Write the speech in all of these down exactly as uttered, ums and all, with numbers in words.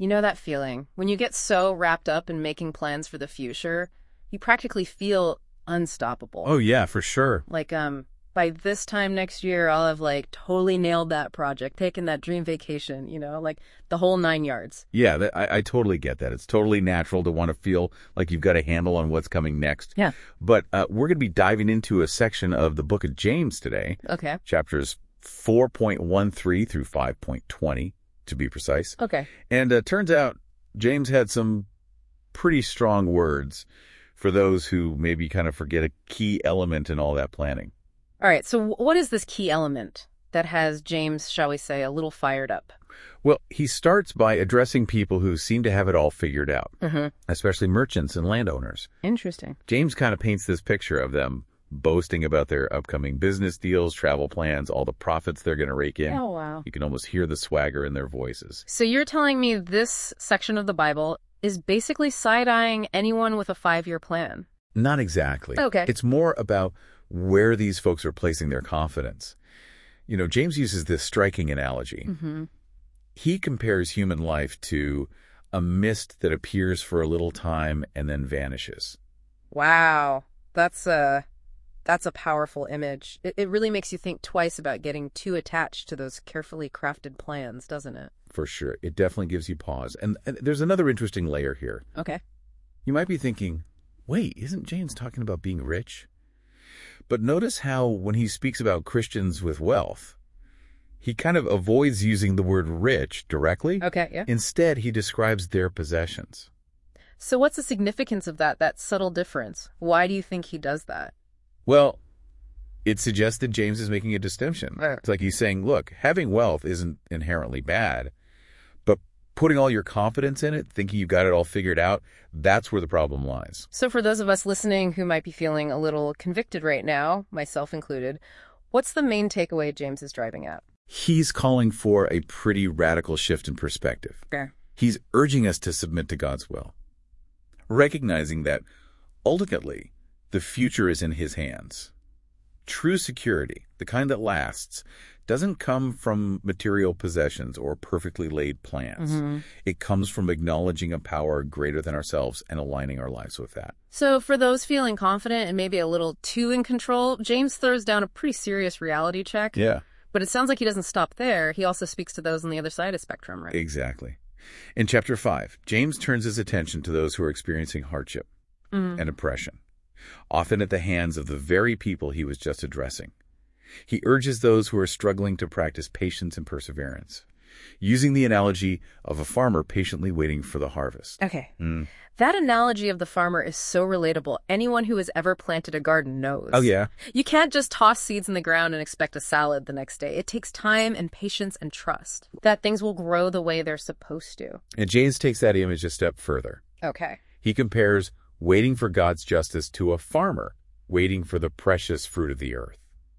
You know that feeling when you get so wrapped up in making plans for the future, you practically feel unstoppable. Oh, yeah, for sure. Like, um, by this time next year, I'll have, like, totally nailed that project, taken that dream vacation, you know, like the whole nine yards. Yeah, that, I, I totally get that. It's totally natural to want to feel like you've got a handle on what's coming next. Yeah. But uh, we're going to be diving into a section of the book of James today. Okay. Chapters four point one three through five point twenty, to be precise. Okay. And it uh, turns out James had some pretty strong words for those who maybe kind of forget a key element in all that planning. All right, so what is this key element that has James, shall we say, a little fired up? Well, he starts by addressing people who seem to have it all figured out, Mm-hmm. especially merchants and landowners. Interesting. James kind of paints this picture of them boasting about their upcoming business deals, travel plans, all the profits they're going to rake in. Oh, wow. You can almost hear the swagger in their voices. So you're telling me this section of the Bible is basically side-eyeing anyone with a five-year plan? Not exactly. Okay. It's more about where these folks are placing their confidence. You know, James uses this striking analogy. Mm-hmm. He compares human life to a mist that appears for a little time and then vanishes. Wow. That's a, that's a powerful image. It, it really makes you think twice about getting too attached to those carefully crafted plans, doesn't it? For sure. It definitely gives you pause. And, and there's another interesting layer here. Okay. You might be thinking, wait, isn't James talking about being rich? But notice how when he speaks about Christians with wealth, he kind of avoids using the word rich directly. Okay, yeah. Instead, he describes their possessions. So what's the significance of that, that subtle difference? Why do you think he does that? Well, it suggests that James is making a distinction. Right. It's like he's saying, look, having wealth isn't inherently bad, but putting all your confidence in it, thinking you've got it all figured out, that's where the problem lies. So for those of us listening who might be feeling a little convicted right now, myself included, what's the main takeaway James is driving at? He's calling for a pretty radical shift in perspective. Okay. He's urging us to submit to God's will, recognizing that ultimately the future is in his hands. True security, the kind that lasts, doesn't come from material possessions or perfectly laid plans. Mm-hmm. It comes from acknowledging a power greater than ourselves and aligning our lives with that. So for those feeling confident and maybe a little too in control, James throws down a pretty serious reality check. Yeah. But it sounds like he doesn't stop there. He also speaks to those on the other side of the spectrum, right? Exactly. In chapter five, James turns his attention to those who are experiencing hardship Mm. and oppression, often at the hands of the very people he was just addressing. He urges those who are struggling to practice patience and perseverance, using the analogy of a farmer patiently waiting for the harvest. Okay. Mm. That analogy of the farmer is so relatable. Anyone who has ever planted a garden knows. Oh, yeah. You can't just toss seeds in the ground and expect a salad the next day. It takes time and patience and trust that things will grow the way they're supposed to. And James takes that image a step further. Okay. He compares waiting for God's justice to a farmer waiting for the precious fruit of the earth.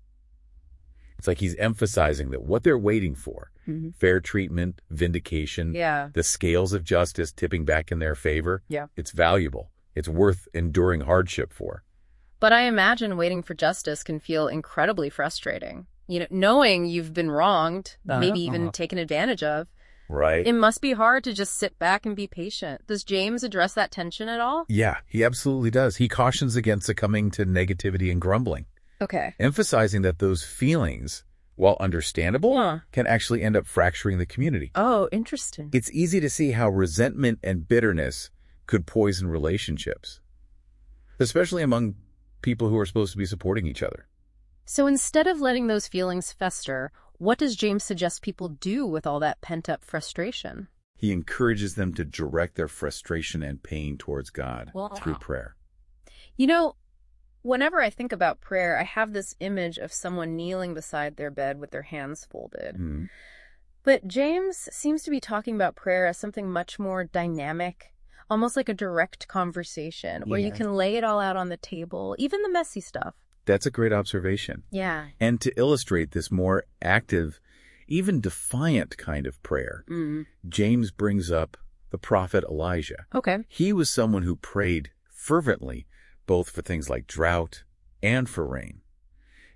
It's like he's emphasizing that what they're waiting for, Mm-hmm. fair treatment, vindication, Yeah. the scales of justice tipping back in their favor, Yeah. it's valuable. It's worth enduring hardship for. But I imagine waiting for justice can feel incredibly frustrating. You know, knowing you've been wronged, Uh-huh, maybe even uh-huh. taken advantage of, Right? it must be hard to just sit back and be patient. Does James address that tension at all? Yeah, he absolutely does. He cautions against succumbing to negativity and grumbling, Okay. emphasizing that those feelings, while understandable, Huh. can actually end up fracturing the community. Oh, interesting. It's easy to see how resentment and bitterness could poison relationships, especially among people who are supposed to be supporting each other. So instead of letting those feelings fester, what does James suggest people do with all that pent-up frustration? He encourages them to direct their frustration and pain towards God Wow. through prayer. You know, whenever I think about prayer, I have this image of someone kneeling beside their bed with their hands folded. Mm. But James seems to be talking about prayer as something much more dynamic, almost like a direct conversation where you Yeah. can lay it all out on the table, even the messy stuff. That's a great observation. Yeah. And to illustrate this more active, even defiant kind of prayer, Mm. James brings up the prophet Elijah. Okay. He was someone who prayed fervently both for things like drought and for rain.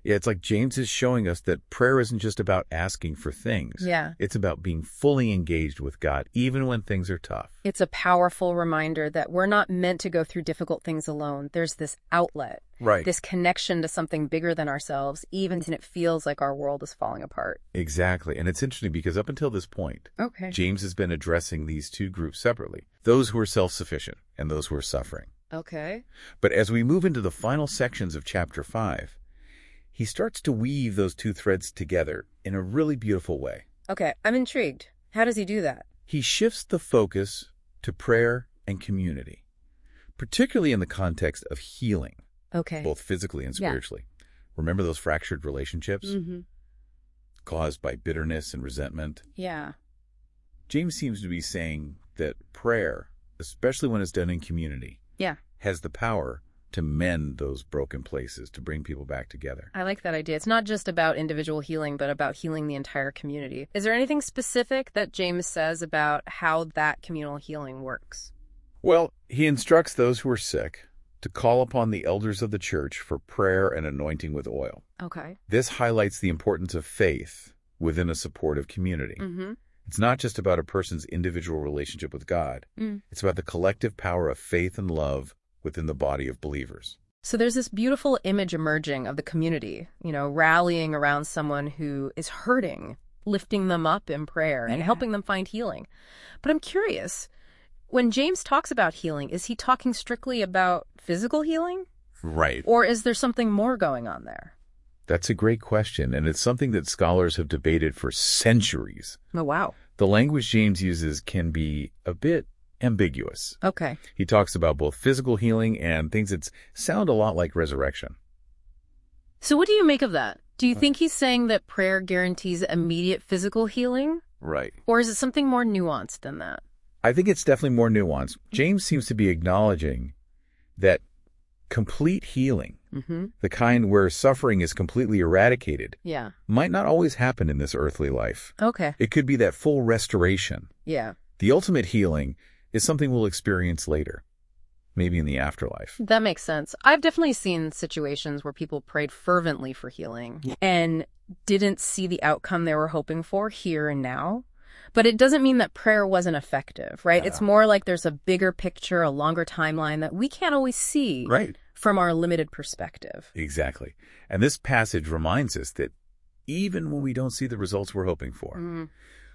Yeah, it's like James is showing us that prayer isn't just about asking for things. Yeah. It's about being fully engaged with God, even when things are tough. It's a powerful reminder that we're not meant to go through difficult things alone. There's this outlet, Right. this connection to something bigger than ourselves, even when it feels like our world is falling apart. Exactly. And it's interesting because up until this point, Okay. James has been addressing these two groups separately, those who are self-sufficient and those who are suffering. Okay. But as we move into the final sections of chapter five, he starts to weave those two threads together in a really beautiful way. Okay, I'm intrigued. How does he do that? He shifts the focus to prayer and community, particularly in the context of healing, Okay. both physically and Yeah. spiritually. Remember those fractured relationships Mm-hmm. caused by bitterness and resentment? Yeah. James seems to be saying that prayer, especially when it's done in community, Yeah. has the power to mend those broken places, to bring people back together. I like that idea. It's not just about individual healing, but about healing the entire community. Is there anything specific that James says about how that communal healing works? Well, he instructs those who are sick to call upon the elders of the church for prayer and anointing with oil. Okay. This highlights the importance of faith within a supportive community. Mm-hmm. It's not just about a person's individual relationship with God. Mm. It's about the collective power of faith and love within the body of believers. So there's this beautiful image emerging of the community, you know, rallying around someone who is hurting, lifting them up in prayer and Yeah. helping them find healing. But I'm curious, when James talks about healing, is he talking strictly about physical healing? Right. Or is there something more going on there? That's a great question, and it's something that scholars have debated for centuries. Oh, wow. The language James uses can be a bit ambiguous. Okay. He talks about both physical healing and things that sound a lot like resurrection. So what do you make of that? Do you think he's saying that prayer guarantees immediate physical healing? Right. Or is it something more nuanced than that? I think it's definitely more nuanced. James seems to be acknowledging that complete healing, Mm-hmm. the kind where suffering is completely eradicated, Yeah. might not always happen in this earthly life. Okay. It could be that full restoration. Yeah. The ultimate healing is something we'll experience later, maybe in the afterlife. That makes sense. I've definitely seen situations where people prayed fervently for healing and didn't see the outcome they were hoping for here and now. But it doesn't mean that prayer wasn't effective, right? Yeah. It's more like there's a bigger picture, a longer timeline that we can't always see Right. from our limited perspective. Exactly. And this passage reminds us that even when we don't see the results we're hoping for, Mm.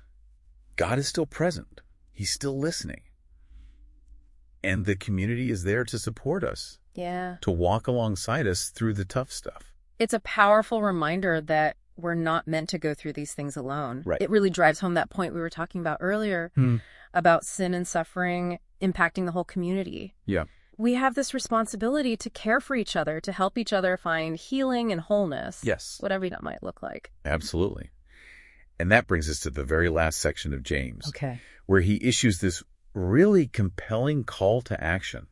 God is still present. He's still listening. And the community is there to support us, Yeah. to walk alongside us through the tough stuff. It's a powerful reminder that we're not meant to go through these things alone. Right. It really drives home that point we were talking about earlier Hmm. about sin and suffering impacting the whole community. Yeah. We have this responsibility to care for each other, to help each other find healing and wholeness. Yes. Whatever that might look like. Absolutely. And that brings us to the very last section of James, Okay. where he issues this really compelling call to action.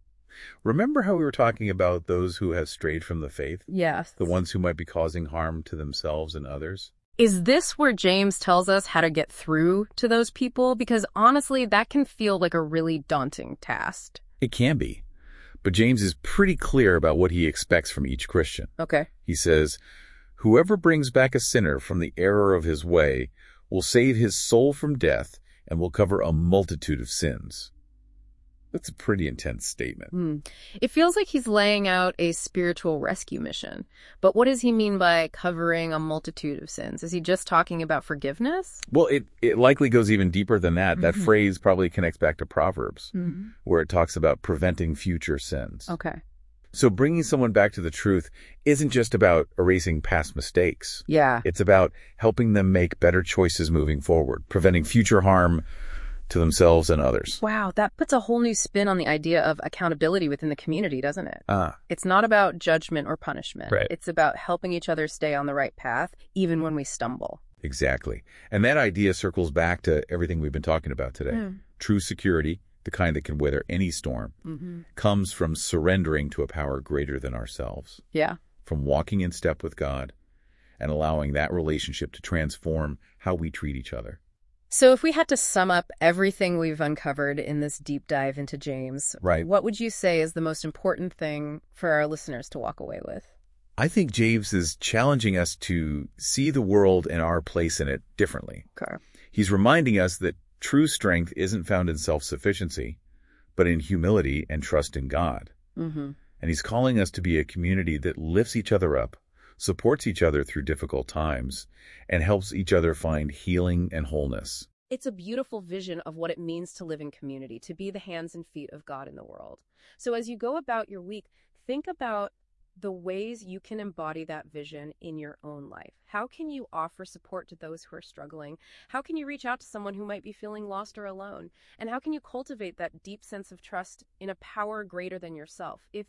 Remember how we were talking about those who have strayed from the faith? Yes. The ones who might be causing harm to themselves and others? Is this where James tells us how to get through to those people? Because honestly, that can feel like a really daunting task. It can be. But James is pretty clear about what he expects from each Christian. Okay. He says, "Whoever brings back a sinner from the error of his way will save his soul from death and will cover a multitude of sins." That's a pretty intense statement. Hmm. It feels like he's laying out a spiritual rescue mission. But what does he mean by covering a multitude of sins? Is he just talking about forgiveness? Well, it, it likely goes even deeper than that. That Mhm. phrase probably connects back to Proverbs, Mm-hmm. where it talks about preventing future sins. Okay. So bringing someone back to the truth isn't just about erasing past mistakes. Yeah. It's about helping them make better choices moving forward, preventing future harm to themselves and others. Wow, that puts a whole new spin on the idea of accountability within the community, doesn't it? Ah, It's not about judgment or punishment. Right. It's about helping each other stay on the right path, even when we stumble. exactly. And that idea circles back to everything we've been talking about today. Mm. True security, the kind that can weather any storm, Mm-hmm. comes from surrendering to a power greater than ourselves, Yeah. from walking in step with God and allowing that relationship to transform how we treat each other. So if we had to sum up everything we've uncovered in this deep dive into James, Right. what would you say is the most important thing for our listeners to walk away with? I think James is challenging us to see the world and our place in it differently. Okay. He's reminding us that true strength isn't found in self-sufficiency, but in humility and trust in God. Mm-hmm. And he's calling us to be a community that lifts each other up, supports each other through difficult times, and helps each other find healing and wholeness. It's a beautiful vision of what it means to live in community, to be the hands and feet of God in the world. So as you go about your week, think about the ways you can embody that vision in your own life. How can you offer support to those who are struggling? How can you reach out to someone who might be feeling lost or alone? And how can you cultivate that deep sense of trust in a power greater than yourself? If